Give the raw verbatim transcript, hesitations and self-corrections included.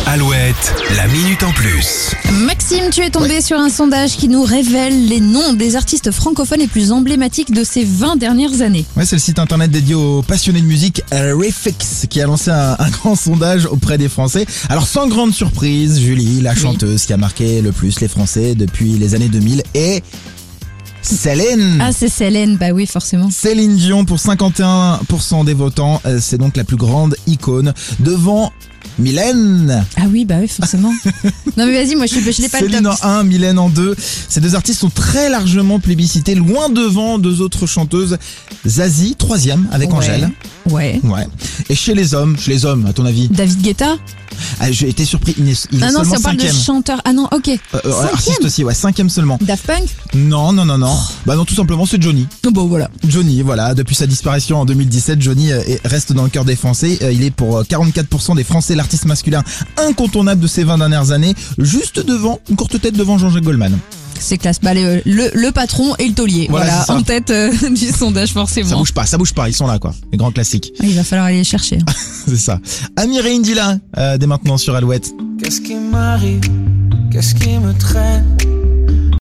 Alouette, la minute en plus. Maxime, tu es tombé ouais. sur un sondage qui nous révèle les noms des artistes francophones les plus emblématiques de ces vingt dernières années. Ouais, c'est le site internet dédié aux passionnés de musique Refix qui a lancé un, un grand sondage auprès des Français. Alors sans grande surprise, Julie, la chanteuse oui. qui a marqué le plus les Français depuis les années deux mille est... Céline. Ah, c'est Céline, bah oui, forcément. Céline Dion pour cinquante et un pour cent des votants, c'est donc la plus grande icône devant Mylène. Ah oui, bah oui, forcément. Non mais vas-y, moi je, je l'ai pas Céline le en un, Mylène en deux. Ces deux artistes sont très largement plébiscités, loin devant deux autres chanteuses. Zazie, troisième avec ouais. Angèle. Ouais. Ouais. Et chez les hommes, chez les hommes, à ton avis? David Guetta. Ah, j'ai été surpris, il est, il est ah non, seulement si on parle cinquième. de chanteur. Ah non, ok. Euh, euh, artiste aussi, ouais, cinquième seulement. Daft Punk. Non, non, non, non. Oh. Bah non, tout simplement, c'est Johnny. Bon, voilà. Johnny, voilà. Depuis sa disparition en deux mille dix-sept, Johnny euh, reste dans le cœur des Français. Euh, il est pour quarante-quatre pour cent des Français l'artiste masculin incontournable de ces vingt dernières années, juste devant, une courte tête devant Jean-Jacques Goldman. C'est classe. Bah, le, le, le patron et le taulier. Voilà, voilà en tête euh, du sondage forcément. Ça bouge pas, ça bouge pas. Ils sont là, quoi. Les grands classiques. Ah, il va falloir aller les chercher. Hein. C'est ça. Amir et Indila, euh, dès maintenant sur Alouette. Qu'est-ce qui m'arrive? Qu'est-ce qui me traîne?